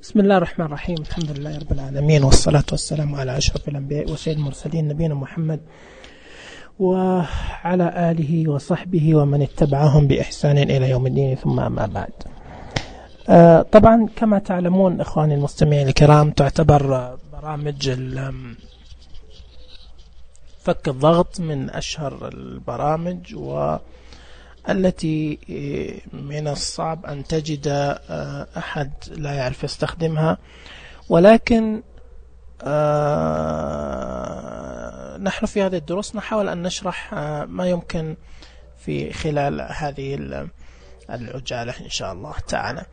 بسم الله الرحمن الرحيم. الحمد لله رب العالمين، والصلاة والسلام على أشرف الأنبياء وسيد المرسلين نبينا محمد وعلى آله وصحبه ومن اتبعهم بإحسان إلى يوم الدين، ثم أما بعد. طبعا كما تعلمون إخواني المستمعين الكرام، تعتبر برامج فك الضغط من أشهر البرامج، والتي من الصعب أن تجد أحد لا يعرف يستخدمها، ولكن نحن في هذه الدروس نحاول أن نشرح ما يمكن في خلال هذه العجالة إن شاء الله تعالى.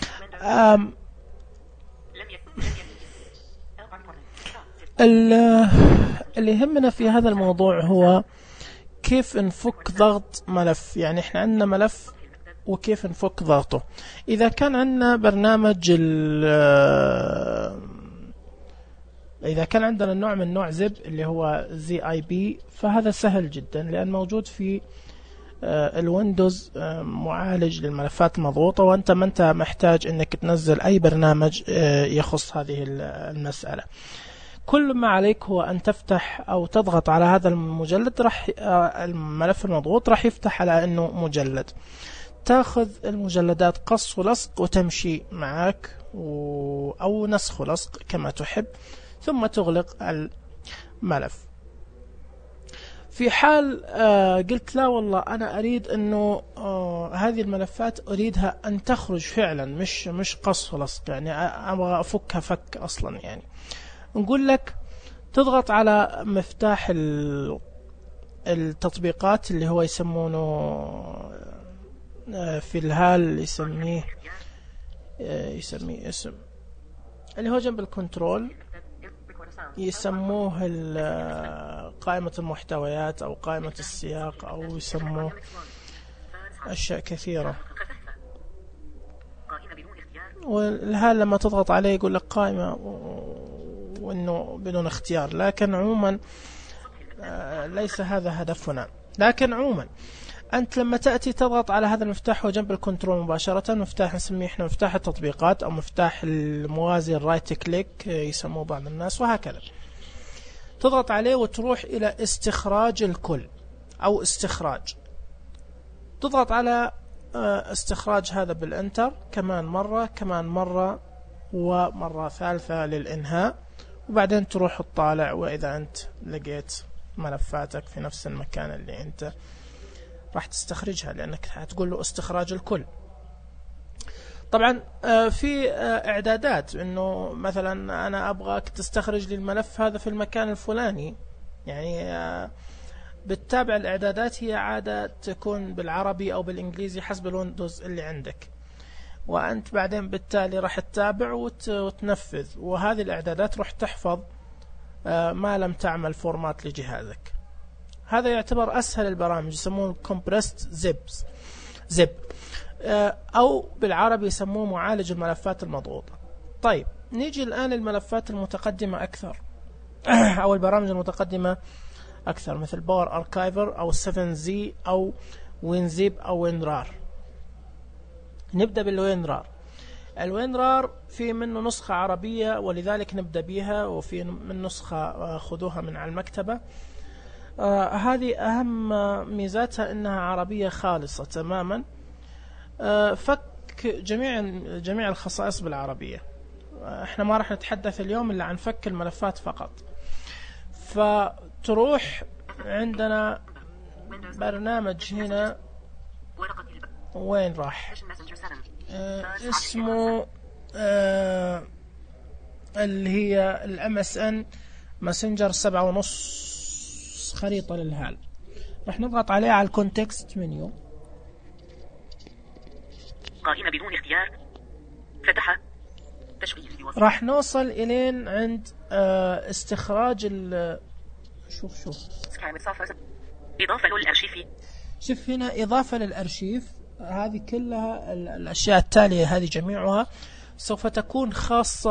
اللي يهمنا في هذا الموضوع هو كيف نفك ضغط ملف. يعني احنا عندنا ملف وكيف نفك ضغطه. إذا كان عندنا برنامج إذا كان عندنا النوع من نوع زب اللي هو ZIP، فهذا سهل جدا، لأن موجود في الويندوز معالج للملفات المضغوطة، وأنت ما أنت محتاج أنك تنزل أي برنامج يخص هذه المسألة. كل ما عليك هو أن تفتح أو تضغط على هذا المجلد، راح الملف المضغوط راح يفتح على أنه مجلد. تأخذ المجلدات قص ولصق وتمشي معك، أو نسخ ولصق كما تحب، ثم تغلق الملف. في حال قلت لا والله أنا أريد أنه هذه الملفات أريدها أن تخرج فعلا، مش قص ولصق، يعني أبغى أفكها فك أصلا، يعني نقول لك تضغط على مفتاح التطبيقات اللي هو يسمونه في الهال يسميه اسم اللي هو جنب الكنترول، يسموه قائمة المحتويات أو قائمة السياق، أو يسموه أشياء كثيرة. والهال لما تضغط عليه يقول لك قائمة، وإنه بدون اختيار، لكن عموما ليس هذا هدفنا. لكن عموما أنت لما تأتي تضغط على هذا المفتاح وجنب الكنترول مباشرة، مفتاح نسميه إحنا مفتاح التطبيقات، أو مفتاح الموازي الرايت كليك يسموه بعض الناس، وهكذا. تضغط عليه وتروح إلى استخراج الكل أو استخراج. تضغط على استخراج هذا بالانتر كمان مرة ومرة ثالثة للإنهاء، وبعدين تروح تطالع، وإذا أنت لقيت ملفاتك في نفس المكان اللي أنت راح تستخرجها، لأنك هتقول له استخراج الكل. طبعا في إعدادات، إنه مثلا أنا أبغاك تستخرج لي الملف هذا في المكان الفلاني، يعني بتتابع الإعدادات، هي عادة تكون بالعربي أو بالإنجليزي حسب الويندوز اللي عندك، وأنت بعدين بالتالي راح تتابع وتنفذ، وهذه الإعدادات راح تحفظ ما لم تعمل فورمات لجهازك. هذا يعتبر أسهل البرامج، يسمونه compressed zip، أو بالعربي يسموه معالج الملفات المضغوطة. طيب نيجي الآن الملفات المتقدمة أكثر أو البرامج المتقدمة أكثر، مثل باور أركايفر أو 7Z أو WinZip أو WinRAR. نبدأ بالWinRAR. الWinRAR في منه نسخة عربية، ولذلك نبدأ بها، وفي من نسخة خذوها من على المكتبة. هذه أهم ميزاتها أنها عربية خالصة تماما، فك جميع الخصائص بالعربية. احنا ما راح نتحدث اليوم إلا عن فك الملفات فقط. فتروح عندنا برنامج هنا، وين راح؟ اسمه اللي هي MSN ماسنجر 7.5 خريطة للهال. راح نضغط عليه على الكونتكست منيو، قائمة بدون اختيار، فتح تشغيل. راح نوصل إلين عند استخراج شوف إضافة للأرشيف. شوف هنا إضافة للأرشيف. هذه كلها الأشياء التالية، هذه جميعها سوف تكون خاصة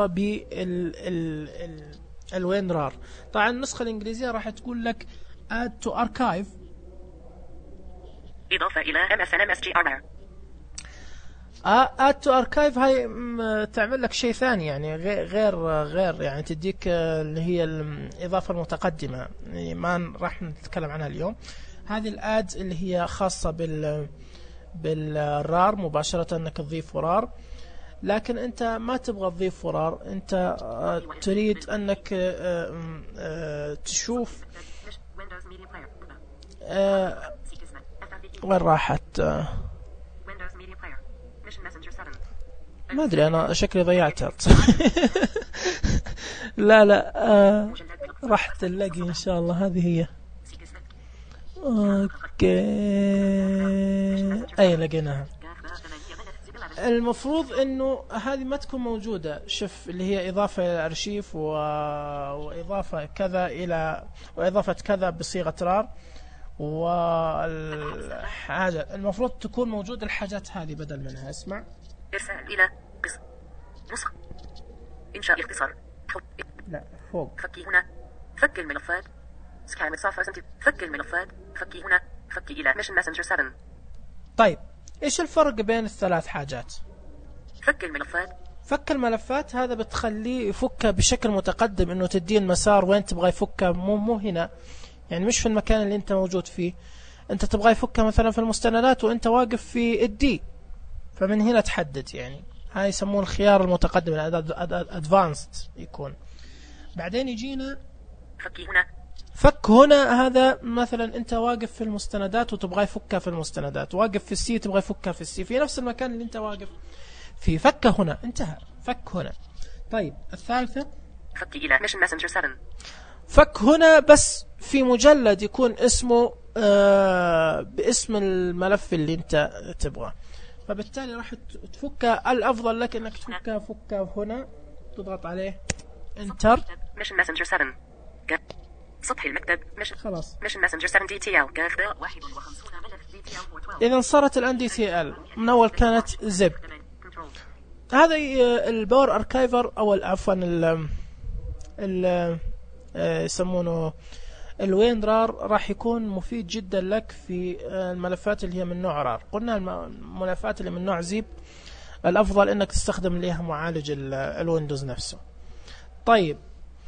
بالWinRAR. طبعا النسخة الإنجليزية راح تقول لك add to archive، إضافة إلى MSN MSGR. اد تو اركايف هاي تعمل لك شيء ثاني يعني غير يعني تديك اللي هي الإضافة المتقدمة يعني ما راح نتكلم عنها اليوم. هذه الادز اللي هي خاصة بالرار مباشرة انك تضيف رار، لكن انت ما تبغى تضيف رار، انت تريد انك تشوف وين راحت ما ادري انا شكلي ضيعتها لا راح تلاقي ان شاء الله. هذه هي اوكي اي لقيناها. المفروض انه هذه ما تكون موجودة. شوف اللي هي اضافة الى الارشيف واضافة كذا الى واضافة كذا بصيغة رار، والحاجة المفروض تكون موجودة الحاجات هذه بدل منها. اسمع ارسال الى نسخ انشاء اختصار لا فوق فكي هنا فك الملفات سكان software فك الملفات فكي هنا فكي الى ميشن ماسنجر 7. طيب ايش الفرق بين الثلاث حاجات؟ فك الملفات هذا بتخليه يفكها بشكل متقدم، انه تدين مسار وين تبغى يفكها، مو هنا يعني مش في المكان اللي انت موجود فيه. انت تبغى يفكها مثلا في المستندات وانت واقف في الدي، فمن هنا تحدد يعني. هاي يسموه الخيار المتقدم ادفانسد يكون. بعدين يجينا فك هنا. هذا مثلا انت واقف في المستندات وتبغى يفكها في المستندات، واقف في السي تبغى يفكها في السي، في نفس المكان اللي انت واقف في. فك هنا انتهى، فك هنا. طيب الثالثة فك الى ميشن ماسنجر 7. فك هنا بس في مجلد يكون اسمه باسم الملف اللي انت تبغاه، فبالتالي راح تفكها. الافضل لك انك تفكها هنا، تضغط عليه انتر. ميشن ماسنجر 7 سطح المكتب خلاص. ميشن ماسنجر 7 دي تي ال 51 ملف دي تي ال. اذا صارت الان دي تي ال، من اول كانت زب. هذا الباور اركايفر او عفوا يسمونه الوين رار، راح يكون مفيد جدا لك في الملفات اللي هي من نوع رار. قلنا الملفات اللي من نوع زيب الافضل انك تستخدم لها معالج الويندوز نفسه. طيب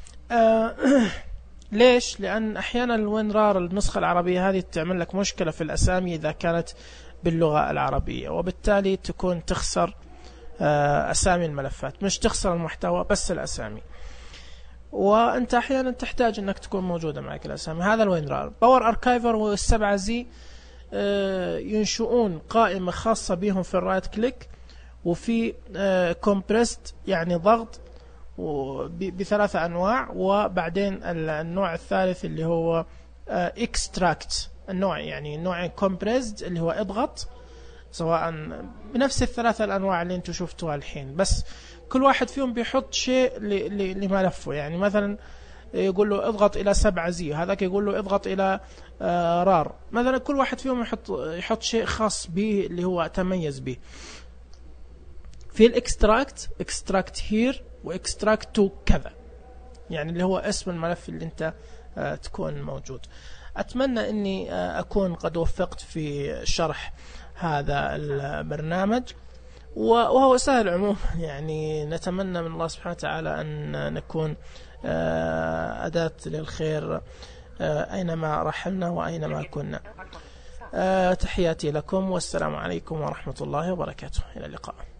ليش؟ لان احيانا الوين رار النسخة العربية هذه تعمل لك مشكلة في الاسامي اذا كانت باللغة العربية، وبالتالي تكون تخسر اسامي الملفات، مش تخسر المحتوى بس الاسامي، وانت احيانا تحتاج انك تكون موجودة معك الاسامي. هذا الوين رار. باور اركايفر والسبعة زي ينشؤون قائمة خاصة بهم في الرايت كليك، وفي كومبريست يعني ضغط بثلاثة انواع، وبعدين النوع الثالث اللي هو اكستراكت. النوع يعني نوعين، كومبريسد اللي هو اضغط، سواء بنفس الثلاثة الانواع اللي انتم شفتوها الحين، بس كل واحد فيهم بيحط شيء لملفه. يعني مثلا يقول له اضغط الى 7 زي، هذاك يقول له اضغط الى رار مثلا. كل واحد فيهم يحط شيء خاص به اللي هو تميز به. في الاكستراكت هير واكستراكت تو كذا، يعني اللي هو اسم الملف اللي انت تكون موجود. اتمنى اني اكون قد وفقت في شرح هذا البرنامج، وهو سهل عموما. يعني نتمنى من الله سبحانه وتعالى أن نكون أداة للخير أينما رحلنا وأينما كنا. تحياتي لكم والسلام عليكم ورحمة الله وبركاته. إلى اللقاء.